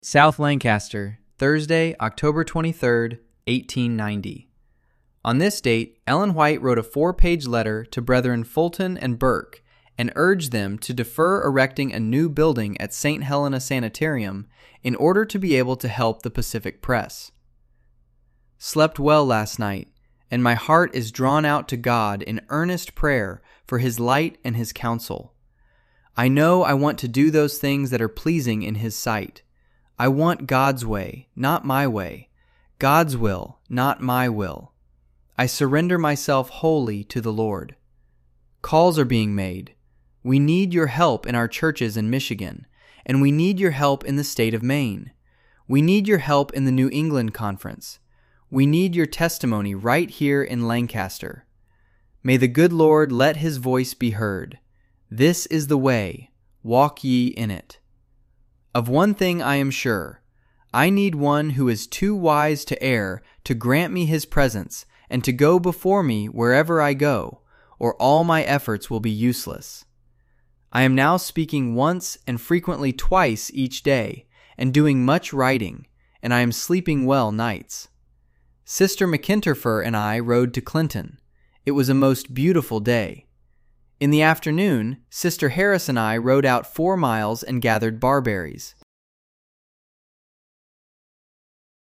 South Lancaster, Thursday, October 23rd, 1890. On this date, Ellen White wrote a 4-page letter to Brethren Fulton and Burke and urged them to defer erecting a new building at St. Helena Sanitarium in order to be able to help the Pacific Press. Slept well last night, and my heart is drawn out to God in earnest prayer for His light and His counsel. I know I want to do those things that are pleasing in His sight. I want God's way, not my way. God's will, not my will. I surrender myself wholly to the Lord. Calls are being made. We need your help in our churches in Michigan, and we need your help in the state of Maine. We need your help in the New England Conference. We need your testimony right here in Lancaster. May the good Lord let His voice be heard. This is the way, walk ye in it. Of one thing I am sure, I need one who is too wise to err to grant me His presence and to go before me wherever I go, or all my efforts will be useless. I am now speaking once and frequently twice each day, and doing much writing, and I am sleeping well nights. Sister McInterfer and I rode to Clinton. It was a most beautiful day. In the afternoon, Sister Harris and I rode out 4 miles and gathered barberries.